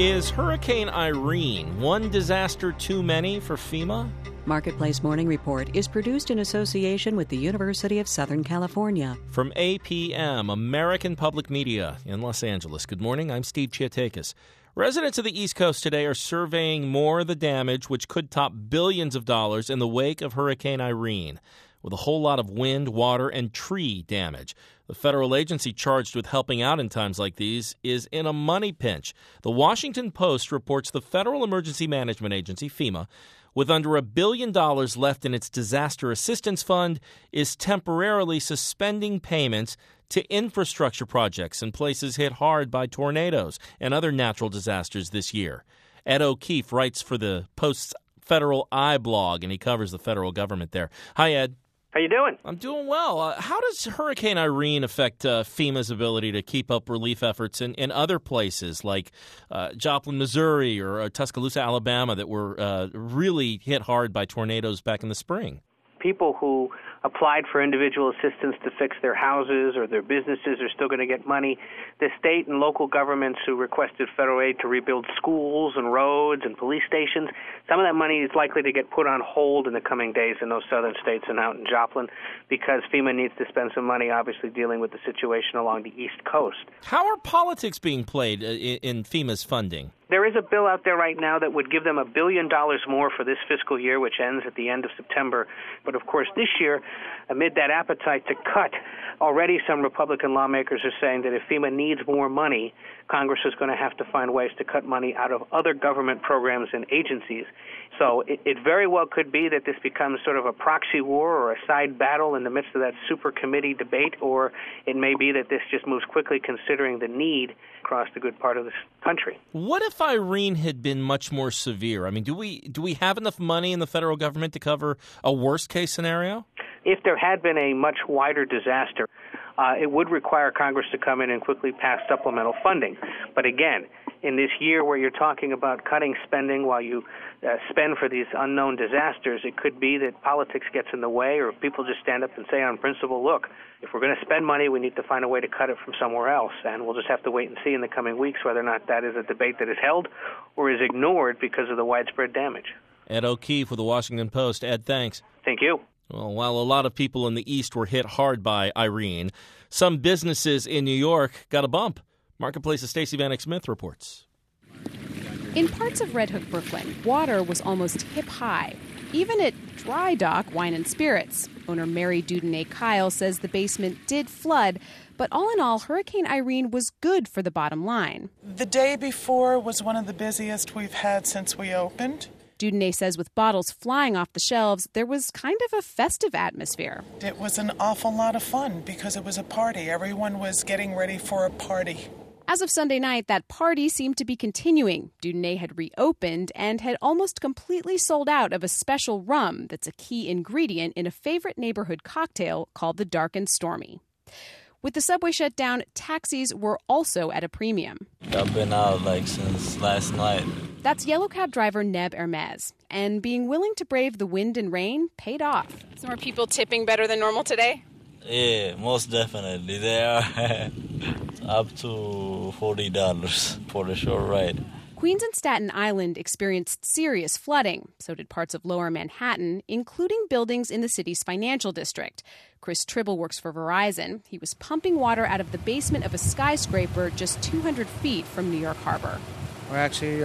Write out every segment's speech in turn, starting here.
Is Hurricane Irene one disaster too many for FEMA? Marketplace Morning Report is produced in association with the University of Southern California. From APM, American Public Media in Los Angeles. Good morning, I'm Steve Chiatakis. Residents of the East Coast today are surveying more of the damage, which could top billions of dollars in the wake of Hurricane Irene, with a whole lot of wind, water, and tree damage. The federal agency charged with helping out in times like these is in a money pinch. The Washington Post reports the Federal Emergency Management Agency, FEMA, with under $1 billion left in its disaster assistance fund, is temporarily suspending payments to infrastructure projects in places hit hard by tornadoes and other natural disasters this year. Ed O'Keefe writes for the Post's Federal Eye blog, and he covers the federal government there. Hi, Ed. How you doing? I'm doing well. How does Hurricane Irene affect FEMA's ability to keep up relief efforts in other places like Joplin, Missouri, or Tuscaloosa, Alabama, that were really hit hard by tornadoes back in the spring? People who applied for individual assistance to fix their houses or their businesses are still going to get money. The state and local governments who requested federal aid to rebuild schools and roads and police stations, some of that money is likely to get put on hold in the coming days in those southern states and out in Joplin because FEMA needs to spend some money, obviously, dealing with the situation along the East Coast. How are politics being played in FEMA's funding? There is a bill out there right now that would give them $1 billion more for this fiscal year, which ends at the end of September. But, of course, this year, amid that appetite to cut, already some Republican lawmakers are saying that if FEMA needs more money, Congress is going to have to find ways to cut money out of other government programs and agencies. So it very well could be that this becomes sort of a proxy war or a side battle in the midst of that super committee debate, or it may be that this just moves quickly considering the need across the good part of this country. What if Irene had been much more severe? I mean, do we have enough money in the federal government to cover a worst-case scenario? If there had been a much wider disaster, it would require Congress to come in and quickly pass supplemental funding. But again, in this year where you're talking about cutting spending while you spend for these unknown disasters, it could be that politics gets in the way, or people just stand up and say on principle, look, if we're going to spend money, we need to find a way to cut it from somewhere else. And we'll just have to wait and see in the coming weeks whether or not that is a debate that is held or is ignored because of the widespread damage. Ed O'Keefe with the Washington Post. Ed, thanks. Thank you. Well, while a lot of people in the East were hit hard by Irene, some businesses in New York got a bump. Marketplace's Stacey Vanek Smith reports. In parts of Red Hook, Brooklyn, water was almost hip-high, even at Dry Dock Wine and Spirits. Owner Mary Dudonay Kyle says the basement did flood, but all in all, Hurricane Irene was good for the bottom line. The day before was one of the busiest we've had since we opened. Dudonay says with bottles flying off the shelves, there was kind of a festive atmosphere. It was an awful lot of fun because it was a party. Everyone was getting ready for a party. As of Sunday night, that party seemed to be continuing. Dudonay had reopened and had almost completely sold out of a special rum that's a key ingredient in a favorite neighborhood cocktail called the Dark and Stormy. With the subway shut down, taxis were also at a premium. I've been out since last night. That's Yellow Cab driver Neb Hermes. And being willing to brave the wind and rain paid off. So are people tipping better than normal today? Yeah, most definitely. They are up to $40 for the short ride. Queens and Staten Island experienced serious flooding. So did parts of Lower Manhattan, including buildings in the city's financial district. Chris Tribble works for Verizon. He was pumping water out of the basement of a skyscraper just 200 feet from New York Harbor. We're actually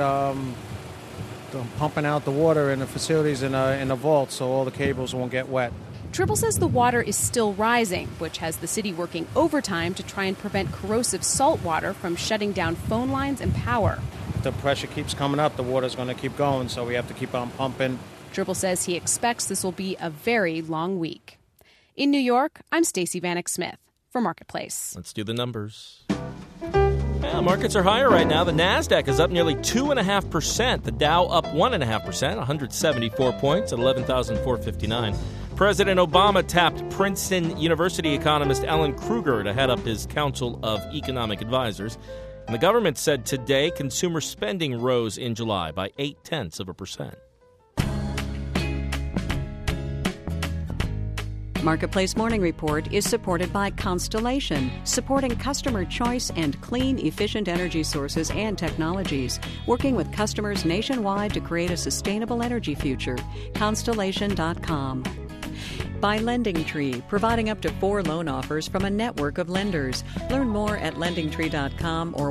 pumping out the water in the facilities in a vault so all the cables won't get wet. Tribble says the water is still rising, which has the city working overtime to try and prevent corrosive salt water from shutting down phone lines and power. If the pressure keeps coming up, the water's going to keep going, so we have to keep on pumping. Tribble says he expects this will be a very long week. In New York, I'm Stacey Vanek Smith for Marketplace. Let's do the numbers. Yeah, markets are higher right now. The NASDAQ is up nearly 2.5%. The Dow up 1.5%, 174 points at 11,459. President Obama tapped Princeton University economist Alan Krueger to head up his Council of Economic Advisors. And the government said today consumer spending rose in July by 0.8%. Marketplace Morning Report is supported by Constellation, supporting customer choice and clean, efficient energy sources and technologies, working with customers nationwide to create a sustainable energy future. Constellation.com. By LendingTree, providing up to 4 loan offers from a network of lenders. Learn more at LendingTree.com or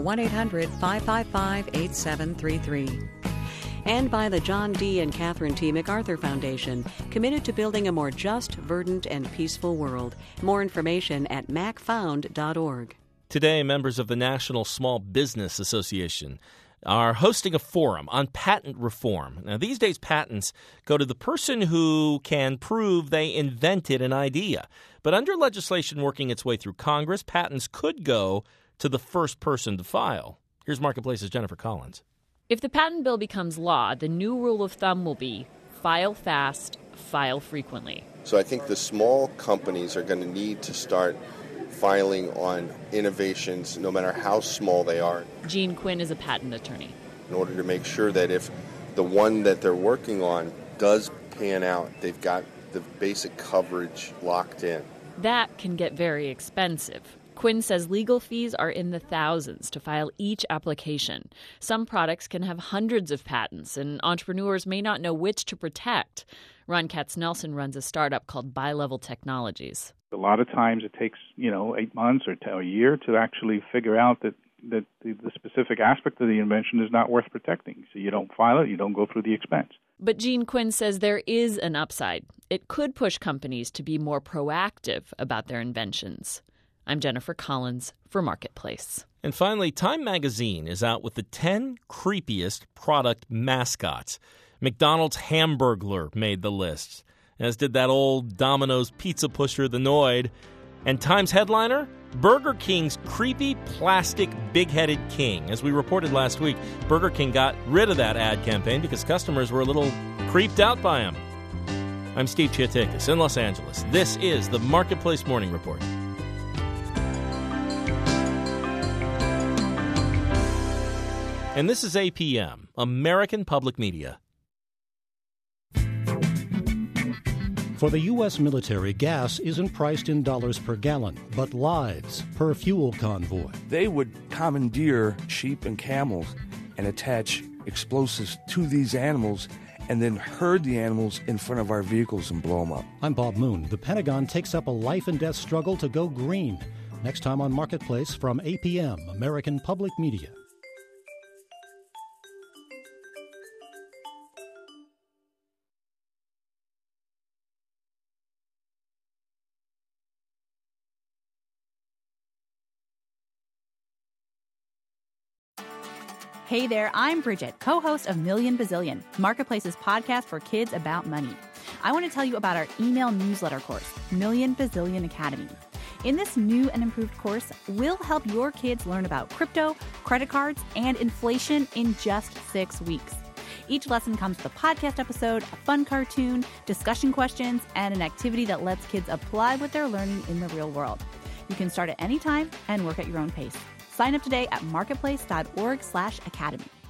1-800-555-8733. And by the John D. and Catherine T. MacArthur Foundation, committed to building a more just, verdant, and peaceful world. More information at macfound.org. Today, members of the National Small Business Association are hosting a forum on patent reform. Now, these days, patents go to the person who can prove they invented an idea. But under legislation working its way through Congress, patents could go to the first person to file. Here's Marketplace's Jennifer Collins. If the patent bill becomes law, the new rule of thumb will be file fast, file frequently. So I think the small companies are going to need to start filing on innovations, no matter how small they are. Gene Quinn is a patent attorney. In order to make sure that if the one that they're working on does pan out, they've got the basic coverage locked in. That can get very expensive. Quinn says legal fees are in the thousands to file each application. Some products can have hundreds of patents, and entrepreneurs may not know which to protect. Ron Katz-Nelson runs a startup called BiLevel Technologies. A lot of times it takes, 8 months or a year to actually figure out that the specific aspect of the invention is not worth protecting. So you don't file it, you don't go through the expense. But Gene Quinn says there is an upside. It could push companies to be more proactive about their inventions. I'm Jennifer Collins for Marketplace. And finally, Time Magazine is out with the 10 creepiest product mascots. McDonald's Hamburglar made the list, as did that old Domino's pizza pusher, the Noid. And Time's headliner, Burger King's creepy plastic big-headed king. As we reported last week, Burger King got rid of that ad campaign because customers were a little creeped out by him. I'm Steve Chiatakis in Los Angeles. This is the Marketplace Morning Report. And this is APM, American Public Media. For the U.S. military, gas isn't priced in dollars per gallon, but lives per fuel convoy. They would commandeer sheep and camels and attach explosives to these animals and then herd the animals in front of our vehicles and blow them up. I'm Bob Moon. The Pentagon takes up a life-and-death struggle to go green. Next time on Marketplace from APM, American Public Media. Hey there, I'm Bridget, co-host of Million Bazillion, Marketplace's podcast for kids about money. I want to tell you about our email newsletter course, Million Bazillion Academy. In this new and improved course, we'll help your kids learn about crypto, credit cards, and inflation in just 6 weeks. Each lesson comes with a podcast episode, a fun cartoon, discussion questions, and an activity that lets kids apply what they're learning in the real world. You can start at any time and work at your own pace. Sign up today at marketplace.org/academy.